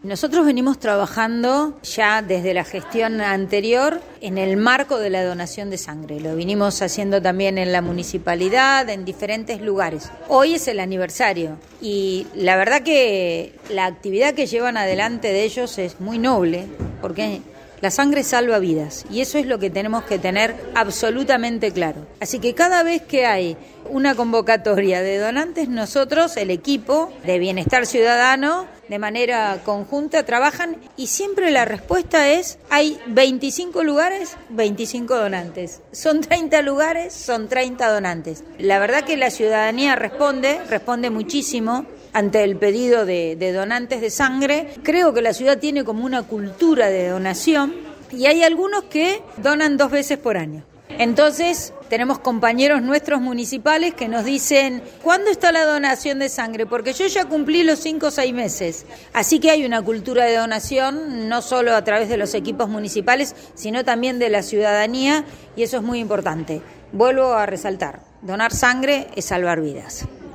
Nosotros venimos trabajando ya desde la gestión anterior en el marco de la donación de sangre. Lo vinimos haciendo también en la municipalidad, en diferentes lugares. Hoy es el aniversario y la verdad que la actividad que llevan adelante de ellos es muy noble, porque la sangre salva vidas y eso es lo que tenemos que tener absolutamente claro. Así que cada vez que hay una convocatoria de donantes, nosotros, el equipo de Bienestar Ciudadano, de manera conjunta trabajan y siempre la respuesta es: hay 25 lugares, 25 donantes. Son 30 lugares, son 30 donantes. La verdad que la ciudadanía responde muchísimo ante el pedido de donantes de sangre. Creo que la ciudad tiene como una cultura de donación y hay algunos que donan 2 veces por año. Entonces, tenemos compañeros nuestros municipales que nos dicen: ¿cuándo está la donación de sangre? Porque yo ya cumplí los 5 o 6 meses. Así que hay una cultura de donación, no solo a través de los equipos municipales, sino también de la ciudadanía, y eso es muy importante. Vuelvo a resaltar, donar sangre es salvar vidas.